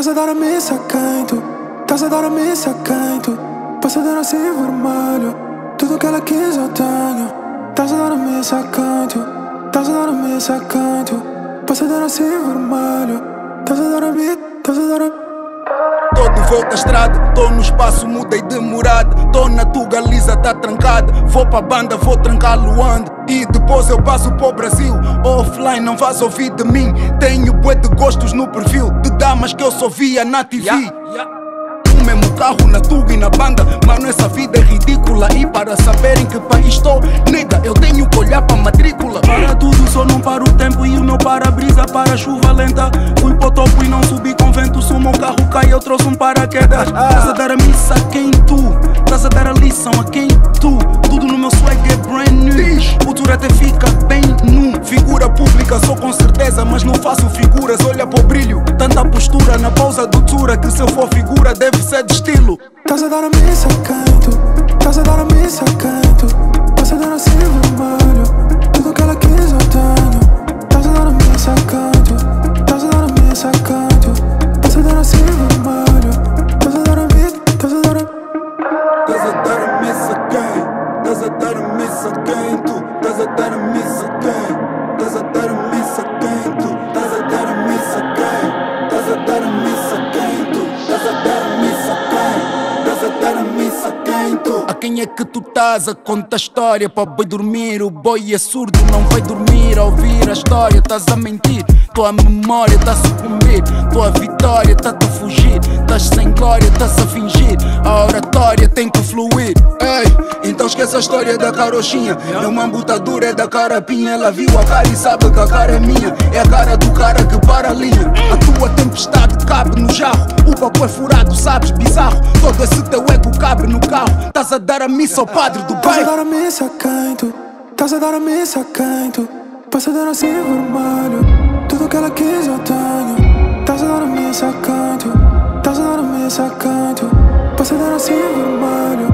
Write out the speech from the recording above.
Estás a dar a missa quem tu? Estás a dar a missa quem tu? Posso dar assim vermelho. Tudo que ela quis eu tenho. Estás a dar a missa quem tu? Estás a dar a missa quem tu? Posso dar assim vermelho. Estás a dar a missa, estás a dar a... Tô de volta à estrada, tô no espaço, mudei de morada. Tô na Tuga, Lisa tá trancada. Vou pra banda, vou trancar Luanda. E depois eu passo pro Brasil. Offline, não vais ouvir de mim. Tenho bué de gostos no perfil de damas que eu só via na TV. O mesmo carro na Tuga e na banda. Mano, essa vida é ridícula. E para saberem que país estou, nega, eu tenho que olhar pra matrícula. Para tudo, só não para o tempo. E o meu para-brisa para a chuva lenta. Fui pro topo e não subi com vento. Se o meu carro cai, eu trouxe um paraquedas. Estás a dar a missa a quem tu? Estás a dar a lição a quem tu? Tudo no meu swag é brand new. O tour até fica bem nu. Figura pública, sou com certeza, mas não faço figuras. Olha pro brilho, tanta postura na pausa do tura. Que se eu for figura, deve ser de estilo. Estás a dar a missa quem tu? Estás a dar a missa quem tu? Posso dar assim vermelho. Tudo que ela quis eu tenho. Estás a dar a missa quem tu? Estás a dar a missa quem tu? Posso dar assim vermelho. Estás a dar a missa, estás a dar a... Estás a dar a missa quem? Estás a dar a missa quem tu? Estás a dar a missa quem? Estás a dar a missa quem tu? Estás a dar a missa quem? Estás a dar a missa quem tu? Estás a dar a missa quem? Estás a dar a missa quem tu? A quem é que tu estás a contar história? Para boi dormir, o boi é surdo, não vai dormir a ouvir a história. Estás a mentir, tua memória tá a sucumbir. Tua vitória tá-te a fugir. Estás sem glória, estás a fingir. A oratória tem que fluir. Ei, então esquece a história da carochinha. Meu mambutadura é da carapinha. Ela viu a cara e sabe que a cara é minha. É a cara do cara que para a linha. A tua tempestade cabe no jarro. O papo é furado, sabes, bizarro. Todo esse teu ego cabe no carro. Estás a dar a missa ao padre do Estás a bairro. dar a missa quem tu? Estás a dar a missa quem tu? Posso dar assim vermelho. Tudo que ela quis eu tenho. Estás a dar a missa quem tu? Estás a dar a missa quem tu? Posso dar assim vermelho.